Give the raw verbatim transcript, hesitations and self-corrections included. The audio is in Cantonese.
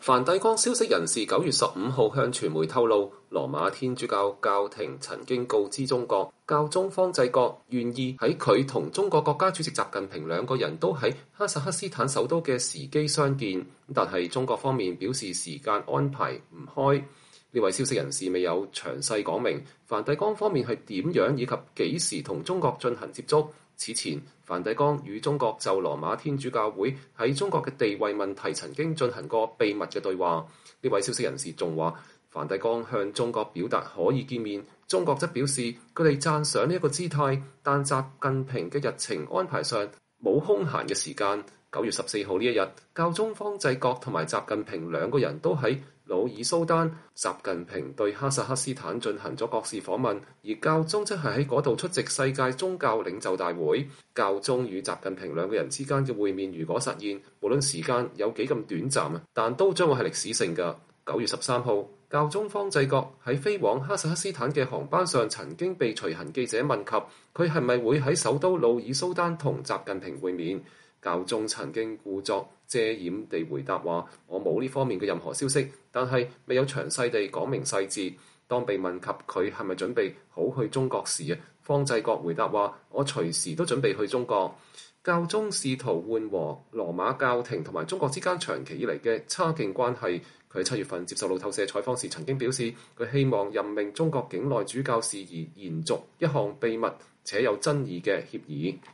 梵蒂岡消息人士九月十五號向傳媒透露，羅馬天主教教廷曾經告知中國，教宗方濟各願意喺佢同中國國家主席習近平兩個人都喺哈薩克斯坦首都嘅時機相見，但係中國方面表示時間安排唔開。呢位消息人士未有詳細講明梵蒂岡方面係點樣以及幾時同中國進行接觸。此前，梵蒂岡與中國就羅馬天主教會喺中國嘅地位問題曾經進行過秘密嘅對話。呢位消息人士仲話，梵蒂岡向中國表達可以見面，中國則表示佢哋讚賞呢一個姿態，但習近平嘅日程安排上冇空閒嘅時間。九月十四號呢一日，教宗方濟各同埋習近平兩個人都喺努爾蘇丹。習近平對哈薩克斯坦進行咗國事訪問，而教宗則係喺嗰度出席世界宗教領袖大會。教宗與習近平兩個人之間嘅會面，如果實現，無論時間有幾咁短暫啊，但都將會係歷史性嘅。九月十三號，教宗方濟各喺飛往哈薩克斯坦嘅航班上，曾經被隨行記者問及佢係咪會喺首都努爾蘇丹同習近平會面。教宗曾經故作遮掩地回答話：我冇呢方面嘅任何消息，但係未有詳細地講明細節。當被問及佢係咪準備好去中國時，方濟各回答話：我隨時都準備去中國。教宗試圖緩和羅馬教廷同埋中國之間長期以嚟嘅差勁關係。佢喺七月份接受路透社採訪時曾經表示，佢希望任命中國境內主教事宜延續一項秘密且有爭議嘅協議。